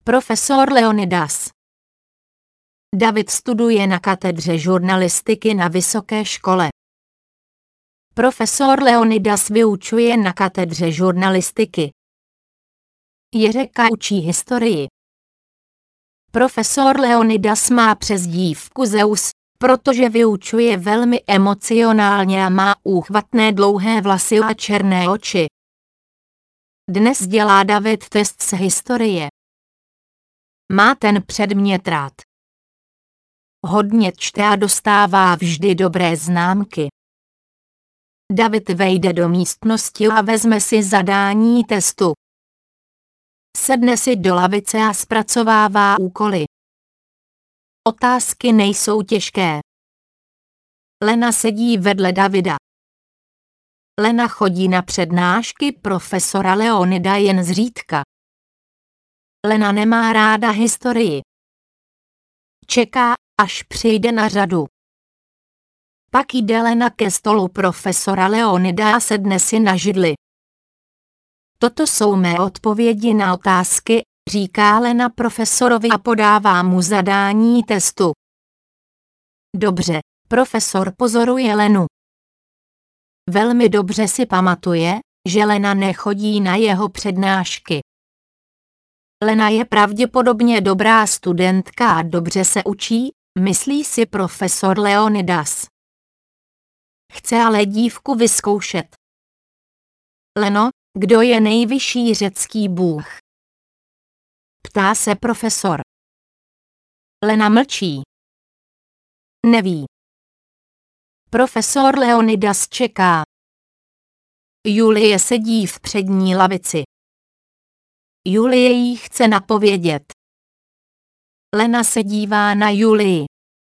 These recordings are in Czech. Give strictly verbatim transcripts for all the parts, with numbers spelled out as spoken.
Profesor Leonidas. David studuje na katedře žurnalistiky na vysoké škole. Profesor Leonidas vyučuje na katedře žurnalistiky. Jiřeka učí historii. Profesor Leonidas má přezdívku Zeus, protože vyučuje velmi emocionálně a má úchvatné dlouhé vlasy a černé oči. Dnes dělá David test z historie. Má ten předmět rád. Hodně čte a dostává vždy dobré známky. David vejde do místnosti a vezme si zadání testu. Sedne si do lavice a zpracovává úkoly. Otázky nejsou těžké. Lena sedí vedle Davida. Lena chodí na přednášky profesora Leonida jen zřídka. Lena nemá ráda historii. Čeká, až přijde na řadu. Pak jde Lena ke stolu profesora Leonida a sedne si na židli. Toto jsou mé odpovědi na otázky, říká Lena profesorovi a podává mu zadání testu. Dobře, profesor pozoruje Lenu. Velmi dobře si pamatuje, že Lena nechodí na jeho přednášky. Lena je pravděpodobně dobrá studentka a dobře se učí, myslí si profesor Leonidas. Chce ale dívku vyzkoušet. Leno, kdo je nejvyšší řecký bůh? Ptá se profesor. Lena mlčí. Neví. Profesor Leonidas čeká. Julie sedí v přední lavici. Julie jí chce napovědět. Lena se dívá na Julii.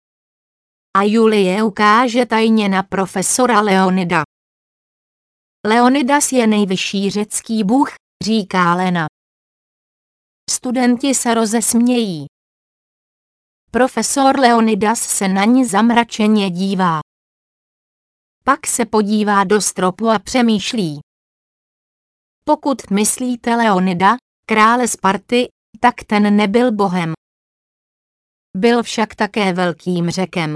A Julie ukáže tajně na profesora Leonida. Leonidas je nejvyšší řecký bůh, říká Lena. Studenti se rozesmějí. Profesor Leonidas se na ní zamračeně dívá. Pak se podívá do stropu a přemýšlí. Pokud myslíte Leonida, krále Sparty, tak ten nebyl bohem. Byl však také velkým řekem.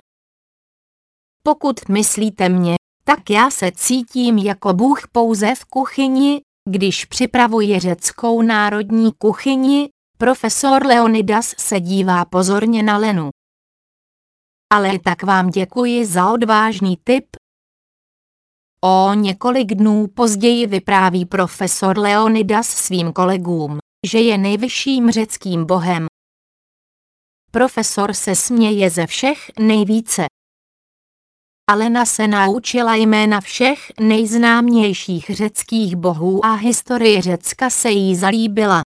Pokud myslíte mě, tak já se cítím jako bůh pouze v kuchyni, když připravuji řeckou národní kuchyni. Profesor Leonidas se dívá pozorně na Lenu. Ale tak vám děkuji za odvážný tip. O několik dnů později vypráví profesor Leonidas svým kolegům, že je nejvyšším řeckým bohem. Profesor se směje ze všech nejvíce. A Lena se naučila jména všech nejznámějších řeckých bohů a historie Řecka se jí zalíbila.